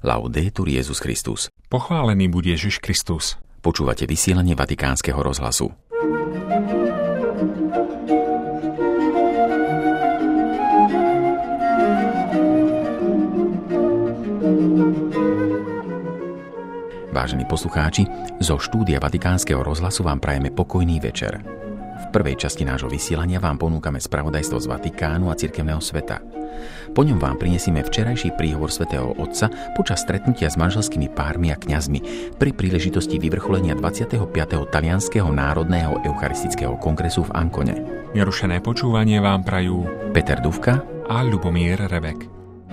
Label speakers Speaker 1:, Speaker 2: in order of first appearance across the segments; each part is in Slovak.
Speaker 1: Laudetur Jesus Christus.
Speaker 2: Pochválený buď Ježiš Kristus.
Speaker 1: Počúvate vysielanie Vatikánskeho rozhlasu. Vážení poslucháči, zo štúdia Vatikánskeho rozhlasu vám prajeme pokojný večer. V prvej časti nášho vysielania vám ponúkame spravodajstvo z Vatikánu a cirkevného sveta. Po ňom vám prinesieme včerajší príhovor svätého Otca počas stretnutia s manželskými pármi a kňazmi pri príležitosti vyvrcholenia 25. talianskeho národného eucharistického kongresu v Ancone.
Speaker 2: Nerušené počúvanie vám prajú
Speaker 1: Peter Dufka
Speaker 2: a Ľubomír Rebek.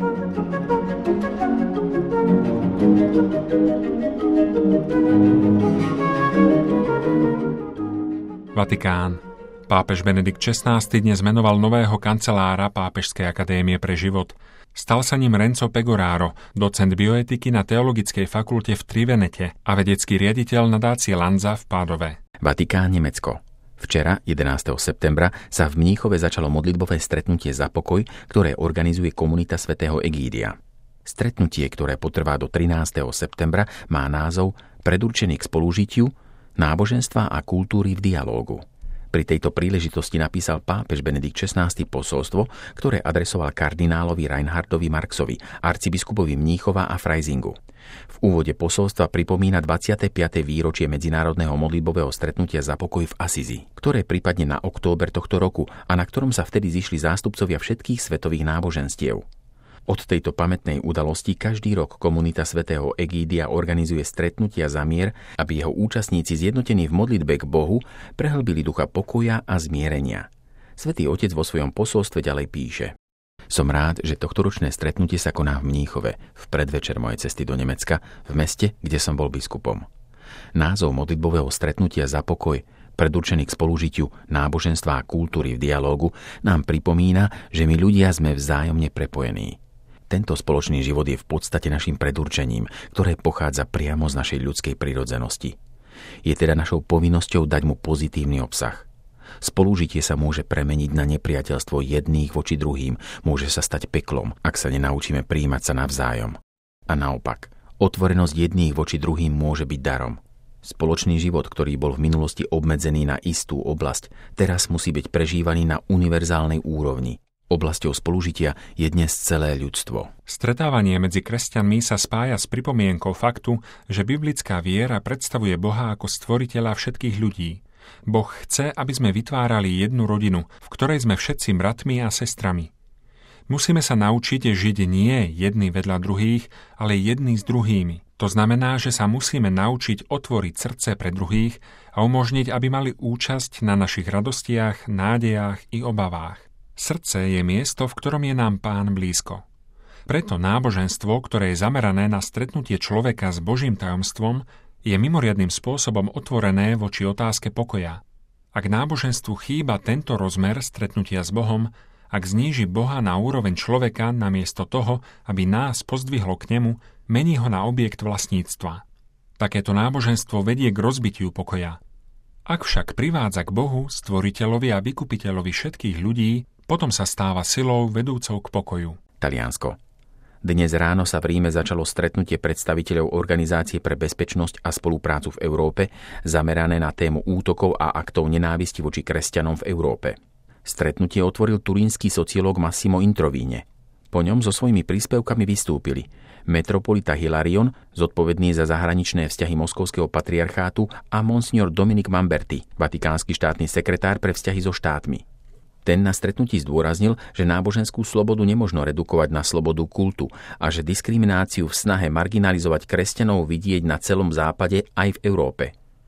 Speaker 2: Vatikán. Pápež Benedikt XVI dnes menoval nového kancelára Pápežskej akadémie pre život. Stal sa ním Renzo Pegoraro, docent bioetiky na Teologickej fakulte v Trivenete a vedecký riaditeľ nadácie Lanza v Pádove.
Speaker 1: Vatikán, Nemecko. Včera, 11. septembra, sa v Mníchove začalo modlitbové stretnutie za pokoj, ktoré organizuje komunita svätého Egídia. Stretnutie, ktoré potrvá do 13. septembra, má názov Predurčený k spolužitiu, náboženstva a kultúry v dialógu. Pri tejto príležitosti napísal pápež Benedikt XVI posolstvo, ktoré adresoval kardinálovi Reinhardovi Marxovi, arcibiskupovi Mníchova a Freisingu. V úvode posolstva pripomína 25. výročie medzinárodného modlitbového stretnutia za pokoj v Asizi, ktoré pripadne na október tohto roku a na ktorom sa vtedy zišli zástupcovia všetkých svetových náboženstiev. Od tejto pamätnej udalosti každý rok komunita svätého Egídia organizuje stretnutia za mier, aby jeho účastníci zjednotení v modlitbe k Bohu prehlbili ducha pokoja a zmierenia. Svätý Otec vo svojom posolstve ďalej píše: Som rád, že tohtoročné stretnutie sa koná v Mníchove, v predvečer mojej cesty do Nemecka, v meste, kde som bol biskupom. Názov modlitbového stretnutia za pokoj, predurčený k spolužitiu náboženstva a kultúry v dialógu, nám pripomína, že my ľudia sme vzájomne prepojení. Tento spoločný život je v podstate našim predurčením, ktoré pochádza priamo z našej ľudskej prirodzenosti. Je teda našou povinnosťou dať mu pozitívny obsah. Spolužitie sa môže premeniť na nepriateľstvo jedných voči druhým, môže sa stať peklom, ak sa nenaučíme prijímať sa navzájom. A naopak, otvorenosť jedných voči druhým môže byť darom. Spoločný život, ktorý bol v minulosti obmedzený na istú oblasť, teraz musí byť prežívaný na univerzálnej úrovni. Oblasťou spolužitia je dnes celé ľudstvo.
Speaker 2: Stretávanie medzi kresťanmi sa spája s pripomienkou faktu, že biblická viera predstavuje Boha ako stvoriteľa všetkých ľudí. Boh chce, aby sme vytvárali jednu rodinu, v ktorej sme všetci bratmi a sestrami. Musíme sa naučiť žiť nie jedni vedľa druhých, ale jedni s druhými. To znamená, že sa musíme naučiť otvoriť srdce pre druhých a umožniť, aby mali účasť na našich radostiach, nádejach i obavách. Srdce je miesto, v ktorom je nám Pán blízko. Preto náboženstvo, ktoré je zamerané na stretnutie človeka s Božím tajomstvom, je mimoriadnym spôsobom otvorené voči otázke pokoja. Ak náboženstvu chýba tento rozmer stretnutia s Bohom, ak zníži Boha na úroveň človeka namiesto toho, aby nás pozdvihlo k nemu, mení ho na objekt vlastníctva. Takéto náboženstvo vedie k rozbitiu pokoja. Ak však privádza k Bohu, stvoriteľovi a vykupiteľovi všetkých ľudí, potom sa stáva silou vedúcou k pokoju.
Speaker 1: Taliansko. Dnes ráno sa v Ríme začalo stretnutie predstaviteľov Organizácie pre bezpečnosť a spoluprácu v Európe, zamerané na tému útokov a aktov nenávisti voči kresťanom v Európe. Stretnutie otvoril turínsky sociológ Massimo Introvigne. Po ňom so svojimi príspevkami vystúpili metropolita Hilarion, zodpovedný za zahraničné vzťahy Moskovského patriarchátu, a monsignor Dominic Mamberti, vatikánsky štátny sekretár pre vzťahy so štátmi. Ten na stretnutí zdôraznil, že náboženskú slobodu nemožno redukovať na slobodu kultu a že diskrimináciu v snahe marginalizovať kresťanov vidieť na celom západe aj v Európe.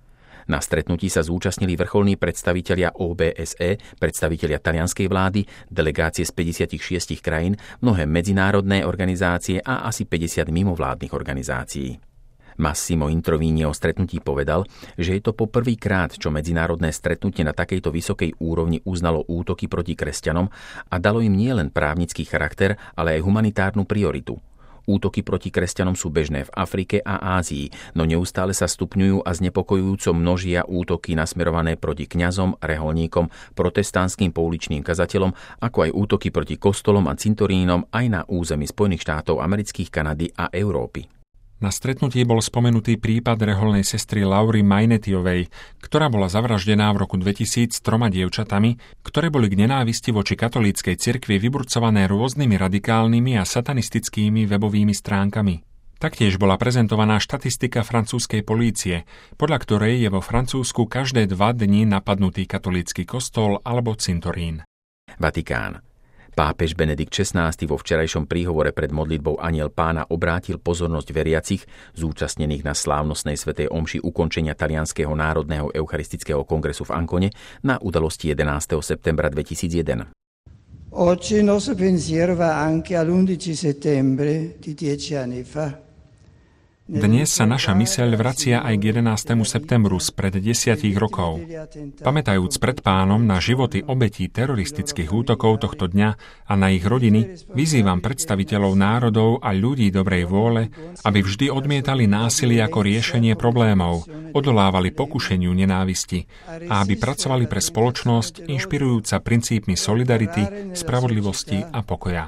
Speaker 1: Na stretnutí sa zúčastnili vrcholní predstavitelia OBSE, predstavitelia talianskej vlády, delegácie z 56 krajín, mnohé medzinárodné organizácie a asi 50 mimovládnych organizácií. Massimo Introvigne o stretnutí povedal, že je to po prvýkrát, čo medzinárodné stretnutie na takejto vysokej úrovni uznalo útoky proti kresťanom a dalo im nielen právnický charakter, ale aj humanitárnu prioritu. Útoky proti kresťanom sú bežné v Afrike a Ázii, no neustále sa stupňujú a znepokojujúco množia útoky nasmerované proti kňazom, reholníkom, protestantským pouličným kazateľom, ako aj útoky proti kostolom a cintorínom aj na území Spojených štátov amerických, Kanady a Európy.
Speaker 2: Na stretnutí bol spomenutý prípad reholnej sestry Laury Mainetiovej, ktorá bola zavraždená v roku 2000 s 3 dievčatami, ktoré boli k nenávisti voči katolíckej cirkvi vyburcované rôznymi radikálnymi a satanistickými webovými stránkami. Taktiež bola prezentovaná štatistika francúzskej polície, podľa ktorej je vo Francúzsku každé 2 dni napadnutý katolícky kostol alebo cintorín.
Speaker 1: Vatikán. Pápež Benedikt XVI vo včerajšom príhovore pred modlitbou Anjel Pána obrátil pozornosť veriacich zúčastnených na slávnostnej svätej omši ukončenia Talianskeho národného eucharistického kongresu v Ancone na udalosti 11. septembra 2001.
Speaker 3: Oggi il nostro pensiero va anche all'11 settembre di 10 anni fa.
Speaker 2: Dnes sa naša myseľ vracia aj k 11. septembru spred 10 rokov. Pamätajúc pred Pánom na životy obetí teroristických útokov tohto dňa a na ich rodiny, vyzývam predstaviteľov národov a ľudí dobrej vôle, aby vždy odmietali násilie ako riešenie problémov, odolávali pokušeniu nenávisti a aby pracovali pre spoločnosť inšpirujúca princípmi solidarity, spravodlivosti a pokoja.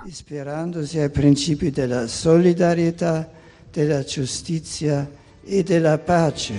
Speaker 3: Della giustizia e della pace.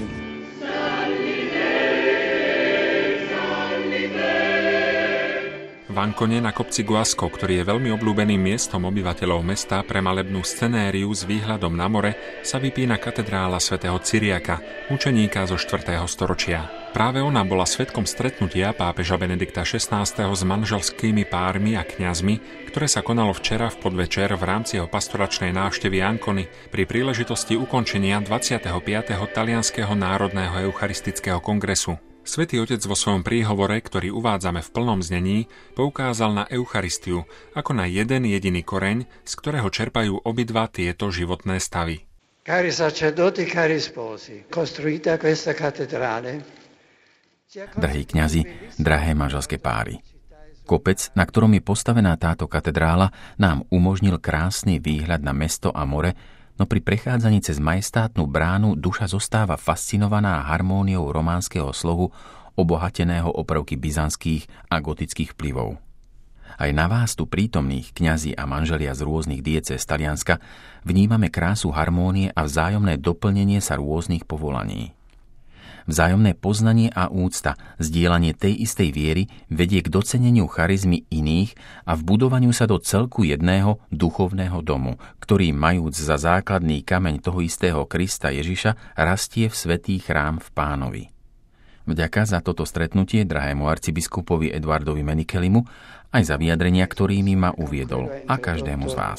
Speaker 2: V Ancone na kopci Guasco, ktorý je veľmi obľúbeným miestom obyvateľov mesta pre malebnú scenériu s výhľadom na more, sa vypína katedrála svätého Cyriaka, učeníka zo 4. storočia. Práve ona bola svedkom stretnutia pápeža Benedikta XVI s manželskými pármi a kňazmi, ktoré sa konalo včera v podvečer v rámci jeho pastoračnej návštevy Ancony pri príležitosti ukončenia 25. Talianskeho národného eucharistického kongresu. Svätý Otec vo svojom príhovore, ktorý uvádzame v plnom znení, poukázal na Eucharistiu ako na jeden jediný koreň, z ktorého čerpajú obidva tieto životné stavy.
Speaker 3: Cari sacerdoti, cari sposi, costruita questa cattedrale.
Speaker 1: Drahí kňazi, drahé manželské páry. Kopec, na ktorom je postavená táto katedrála, nám umožnil krásny výhľad na mesto a more, no pri prechádzaní cez majestátnu bránu duša zostáva fascinovaná harmóniou románskeho slohu, obohateného o prvky byzantských a gotických vplyvov. Aj na vás tu prítomných kňazi a manželia z rôznych diecéz Talianska vnímame krásu harmónie a vzájomné doplnenie sa rôznych povolaní. Vzájomné poznanie a úcta, zdieľanie tej istej viery vedie k doceneniu charizmy iných a vbudovaniu sa do celku jedného duchovného domu, ktorý majúc za základný kameň toho istého Krista Ježiša rastie v svätý chrám v Pánovi. Vďaka za toto stretnutie drahému arcibiskupovi Eduardovi Menikelimu aj za vyjadrenia, ktorými ma uviedol, a každému z vás.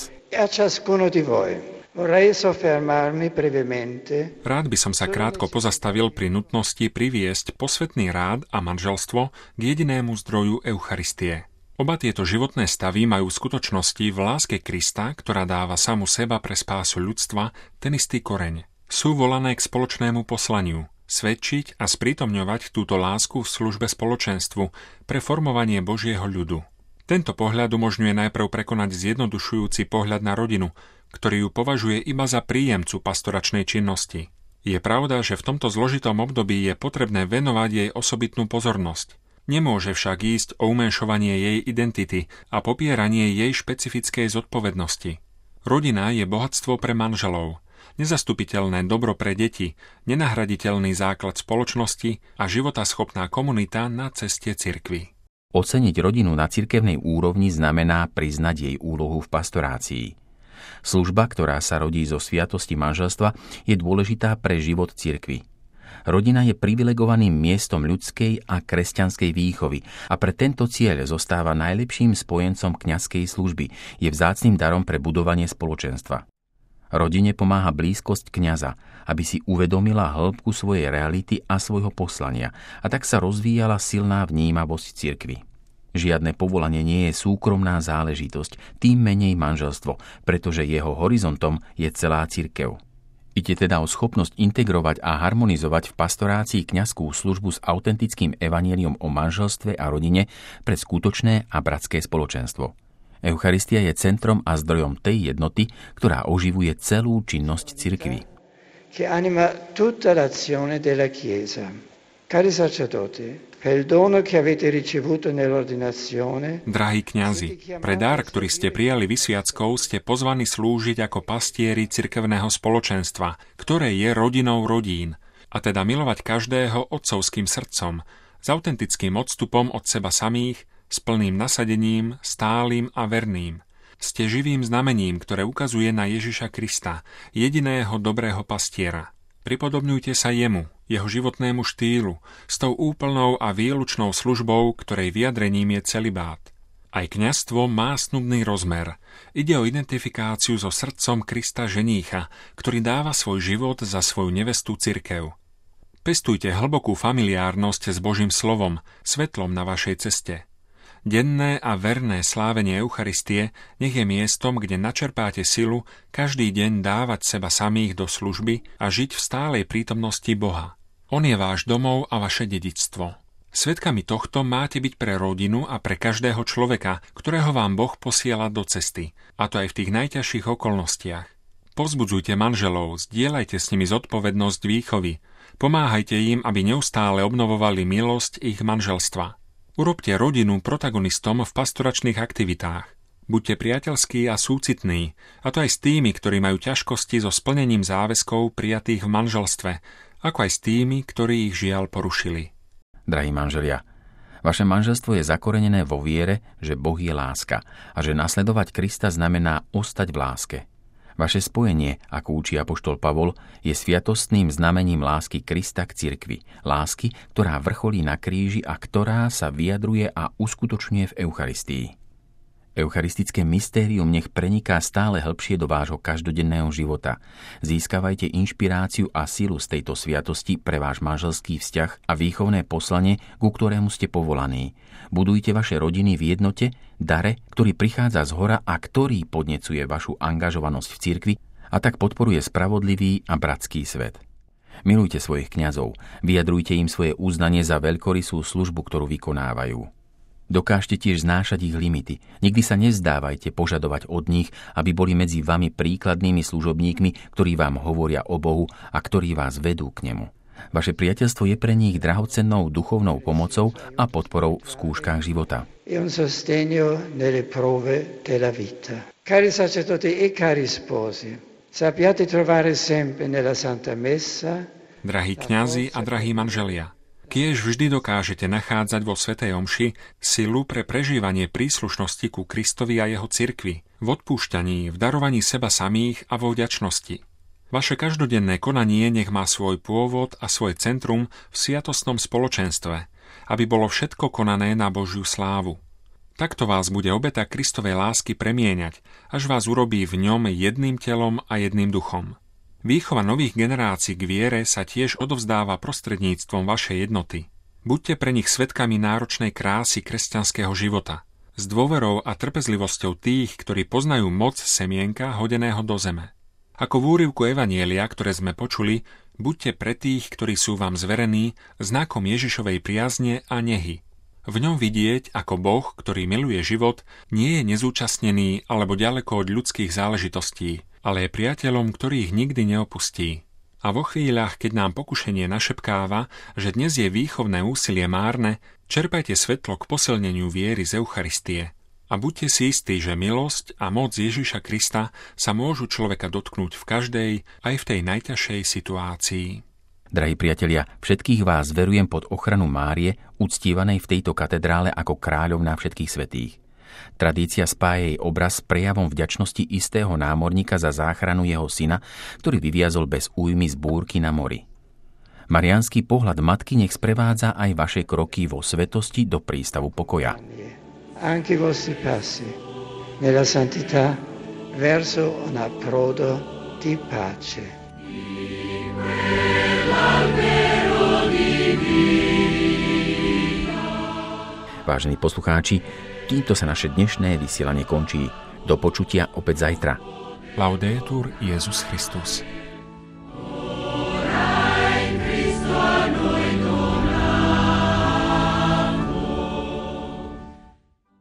Speaker 2: Rád by som sa krátko pozastavil pri nutnosti priviesť posvätný rád a manželstvo k jedinému zdroju Eucharistie. Oba tieto životné stavy majú v skutočnosti v láske Krista, ktorá dáva samu seba pre spásu ľudstva, ten istý koreň. Sú volané k spoločnému poslaniu, svedčiť a sprítomňovať túto lásku v službe spoločenstvu pre formovanie Božieho ľudu. Tento pohľad umožňuje najprv prekonať zjednodušujúci pohľad na rodinu, ktorý ju považuje iba za príjemcu pastoračnej činnosti. Je pravda, že v tomto zložitom období je potrebné venovať jej osobitnú pozornosť. Nemôže však ísť o umenšovanie jej identity a popieranie jej špecifickej zodpovednosti. Rodina je bohatstvo pre manželov, nezastupiteľné dobro pre deti, nenahraditeľný základ spoločnosti a životaschopná komunita na ceste cirkvi.
Speaker 1: Oceniť rodinu na cirkevnej úrovni znamená priznať jej úlohu v pastorácii. Služba, ktorá sa rodí zo sviatosti manželstva, je dôležitá pre život cirkvi. Rodina je privilegovaným miestom ľudskej a kresťanskej výchovy a pre tento cieľ zostáva najlepším spojencom kňazskej služby, je vzácnym darom pre budovanie spoločenstva. Rodine pomáha blízkosť kňaza, aby si uvedomila hĺbku svojej reality a svojho poslania a tak sa rozvíjala silná vnímavosť cirkvi. Žiadne povolanie nie je súkromná záležitosť, tým menej manželstvo, pretože jeho horizontom je celá cirkev. Ide teda o schopnosť integrovať a harmonizovať v pastorácii kňazskú službu s autentickým evanjeliom o manželstve a rodine pre skutočné a bratské spoločenstvo. Eucharistia je centrom a zdrojom tej jednoty, ktorá oživuje celú činnosť cirkvi.
Speaker 3: Che anima tutta l'azione della Chiesa. Cari sacerdoti, per il dono che avete ricevuto nell'ordinazione.
Speaker 2: Drahí kňazi, pre dar, ktorý ste prijali vysviackou, ste pozvaní slúžiť ako pastieri cirkevného spoločenstva, ktoré je rodinou rodín, a teda milovať každého otcovským srdcom, s autentickým odstupom od seba samých, s plným nasadením, stálym a verným. Ste živým znamením, ktoré ukazuje na Ježiša Krista, jediného dobrého pastiera. Pripodobňujte sa jemu, jeho životnému štýlu, s tou úplnou a výlučnou službou, ktorej vyjadrením je celibát. Aj kňazstvo má snubný rozmer. Ide o identifikáciu so srdcom Krista ženícha, ktorý dáva svoj život za svoju nevestu cirkev. Pestujte hlbokú familiárnosť s Božím slovom, svetlom na vašej ceste. Denné a verné slávenie Eucharistie nech je miestom, kde načerpáte silu každý deň dávať seba samých do služby a žiť v stálej prítomnosti Boha. On je váš domov a vaše dedičstvo. Svedkami tohto máte byť pre rodinu a pre každého človeka, ktorého vám Boh posiela do cesty, a to aj v tých najťažších okolnostiach. Povzbudzujte manželov, zdieľajte s nimi zodpovednosť výchovy, pomáhajte im, aby neustále obnovovali milosť ich manželstva. Urobte rodinu protagonistom v pastoračných aktivitách. Buďte priateľskí a súcitní, a to aj s tými, ktorí majú ťažkosti so splnením záväzkov prijatých v manželstve, ako aj s tými, ktorí ich žiaľ porušili.
Speaker 1: Drahí manželia, vaše manželstvo je zakorenené vo viere, že Boh je láska a že nasledovať Krista znamená ostať v láske. Vaše spojenie, ako učí apoštol Pavol, je sviatostným znamením lásky Krista k cirkvi. Lásky, ktorá vrcholí na kríži a ktorá sa vyjadruje a uskutočňuje v Eucharistii. Eucharistické mystérium nech preniká stále hlbšie do vášho každodenného života. Získavajte inšpiráciu a silu z tejto sviatosti pre váš manželský vzťah a výchovné poslanie, ku ktorému ste povolaní. Budujte vaše rodiny v jednote, dare, ktorý prichádza zhora a ktorý podnecuje vašu angažovanosť v cirkvi a tak podporuje spravodlivý a bratský svet. Milujte svojich kňazov, vyjadrujte im svoje uznanie za veľkorysú službu, ktorú vykonávajú. Dokážte tiež znášať ich limity. Nikdy sa nevzdávajte požadovať od nich, aby boli medzi vami príkladnými služobníkmi, ktorí vám hovoria o Bohu a ktorí vás vedú k nemu. Vaše priateľstvo je pre nich drahocennou duchovnou pomocou a podporou v skúškach života.
Speaker 3: Cari sacerdoti e cari sposi, sappiate trovare sempre nella Santa Messa.
Speaker 2: Drahí kňazi a drahí manželia, kiež vždy dokážete nachádzať vo svätej omši silu pre prežívanie príslušnosti ku Kristovi a jeho cirkvi, v odpúšťaní, v darovaní seba samých a vo vďačnosti. Vaše každodenné konanie nech má svoj pôvod a svoje centrum v sviatostnom spoločenstve, aby bolo všetko konané na Božiu slávu. Takto vás bude obeta Kristovej lásky premieňať, až vás urobí v ňom jedným telom a jedným duchom. Výchova nových generácií k viere sa tiež odovzdáva prostredníctvom vašej jednoty. Buďte pre nich svedkami náročnej krásy kresťanského života, s dôverou a trpezlivosťou tých, ktorí poznajú moc semienka hodeného do zeme. Ako v úryvku evanjelia, ktoré sme počuli, buďte pre tých, ktorí sú vám zverení, znakom Ježišovej priazne a nehy. V ňom vidieť, ako Boh, ktorý miluje život, nie je nezúčastnený alebo ďaleko od ľudských záležitostí, ale je priateľom, ktorý ich nikdy neopustí. A vo chvíľach, keď nám pokušenie našepkáva, že dnes je výchovné úsilie márne, čerpajte svetlo k posilneniu viery z Eucharistie. A buďte si istí, že milosť a moc Ježiša Krista sa môžu človeka dotknúť v každej, aj v tej najťažšej situácii.
Speaker 1: Drahí priatelia, všetkých vás verujem pod ochranu Márie, uctívanej v tejto katedrále ako kráľovná všetkých svätých. Tradícia spája jej obraz s prejavom vďačnosti istého námorníka za záchranu jeho syna, ktorý vyviazol bez újmy z búrky na mori. Mariánsky pohľad matky nech sprevádza aj vaše kroky vo svetosti do prístavu pokoja.
Speaker 3: Anche i vostri passi nella santità verso un approdo di pace.
Speaker 1: Vážení poslucháči, týmto sa naše dnešné vysielanie končí. Do počutia opäť zajtra.
Speaker 2: Laudetur Jesus Christus.